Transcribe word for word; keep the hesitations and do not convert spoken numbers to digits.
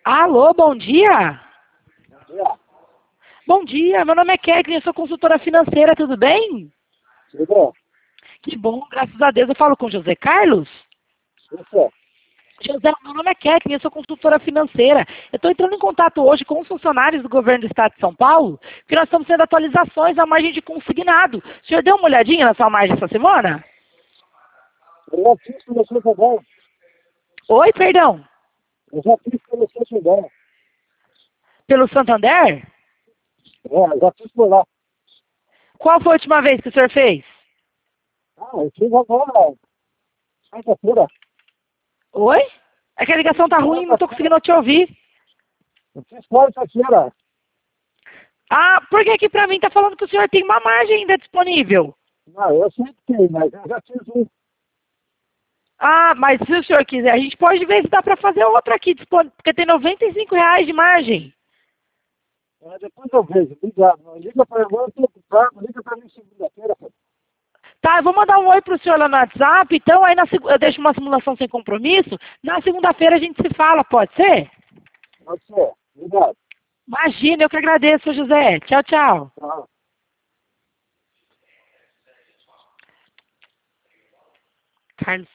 Alô, bom dia. É, Bom dia, meu nome é Kathleen, eu sou consultora financeira, tudo bem? tudo bom? Que bom, graças a Deus. Eu falo com José Carlos? Isso é. José, meu nome é Kathleen, eu sou consultora financeira. Eu estou entrando em contato hoje com os funcionários do governo do estado de São Paulo, porque nós estamos tendo atualizações à margem de consignado. O senhor deu uma olhadinha na sua margem essa semana? Eu já fiz com você também. Oi, perdão. Eu já fiz com você também. Pelo Santander? É, eu já fiz por lá. Qual foi a última vez que o senhor fez? Ah, eu fiz agora, quarta-feira. Oi? É que a ligação tá ruim, não estou conseguindo te ouvir. Eu fiz quarta-feira. Ah, por que que pra mim tá falando que o senhor tem uma margem ainda disponível? Não, eu sei que tem, mas eu já fiz um. Ah, mas se o senhor quiser, a gente pode ver se dá para fazer outra aqui, disponível, porque tem noventa e cinco reais de margem. É, depois eu vejo. Obrigado. Não liga para eu, eu tô ocupado. Liga para mim segunda-feira. Pô. Tá, eu vou mandar um oi pro senhor lá no WhatsApp, então aí na, seg- eu deixo uma simulação sem compromisso. Na segunda-feira a gente se fala, pode ser? Pode ser. Obrigado. Imagina, eu que agradeço, José. Tchau, tchau. Tchau. Carlos.